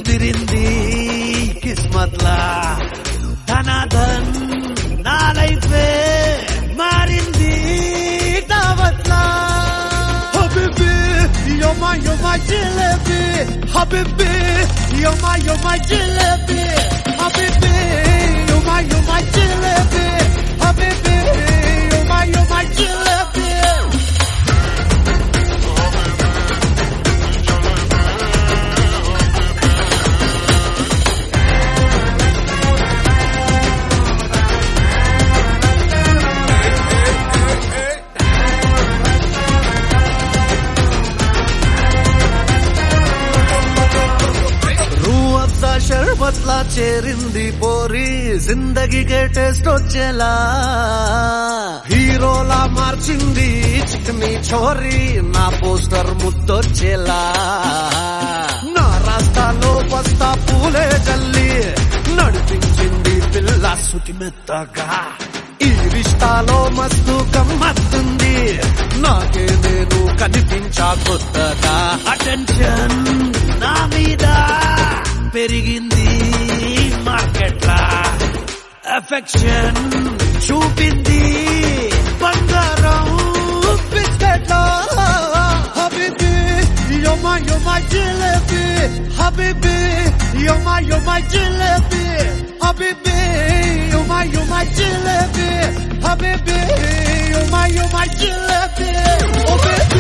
కుదిరింది కిస్మత్లా ధనాధన్ నా లైఫే మారింది దావత్లా హబీబీ you're my jalebi హబీబీ you're my jalebi హబీబీ you're my jalebi హబీబీ you're my jalebi షర్బత్లా చేరింది పోరి జిందగీకే టేస్ట్ వచ్చేలా హీరోలా మార్చింది చిక్ని చోరీ నా పోస్టర్ ముద్దొచ్చేలా నా రాస్తాలో బస్తా పూలే జల్లి నడిపించింది పిల్ల సుతి మెత్తగా ఈ రిష్తాలో మస్తు గమ్మత్తుంది నాకే నేను కనిపించా కొత్తగా అటెన్షన్ నా మీద పెరిగింది మార్కెట్లా అఫెక్షన్ చూపింది బంగారం బిస్కెట్లా హబీబీ you're my jalebi హబీబీ you're my jalebi హబీబీ you're my jalebi హబీబీ you're my jalebi oh baby